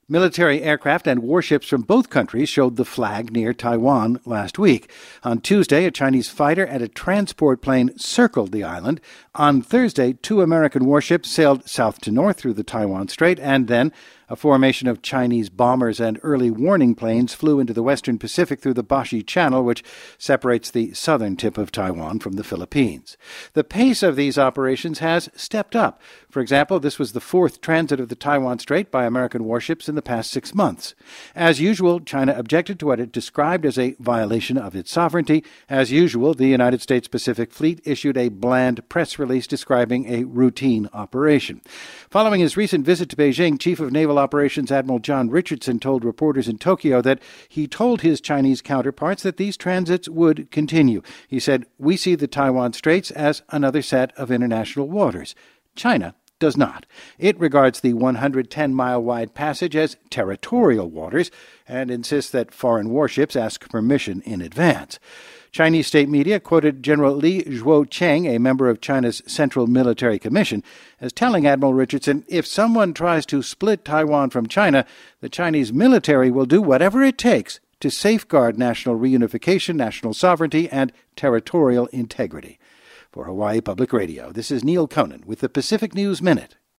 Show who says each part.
Speaker 1: Military aircraft and warships from both countries showed the flag near Taiwan last week. On Tuesday, a Chinese fighter and a transport plane circled the island. On Thursday, 2 American warships sailed south to north through the Taiwan Strait, and then a formation of Chinese bombers and early warning planes flew into the western Pacific through the Bashi Channel, which separates the southern tip of Taiwan from the Philippines. The pace of these operations has stepped up. For example, this was the 4th transit of the Taiwan Strait by American warships in the past 6 months. As usual, China objected to what it described as a violation of its sovereignty. As usual, the United States Pacific Fleet issued a bland press release describing a routine operation. Following his recent visit to Beijing, Chief of Naval Operations Admiral John Richardson told reporters in Tokyo that he told his Chinese counterparts that these transits would continue. He said, "We see the Taiwan Straits as another set of international waters." China does not. It regards the 110-mile-wide passage as territorial waters and insists that foreign warships ask permission in advance. Chinese state media quoted General Li Zhuocheng, a member of China's Central Military Commission, as telling Admiral Richardson, if someone tries to split Taiwan from China, the Chinese military will do whatever it takes to safeguard national reunification, national sovereignty, and territorial integrity. For Hawaii Public Radio, this is Neil Conan with the Pacific News Minute.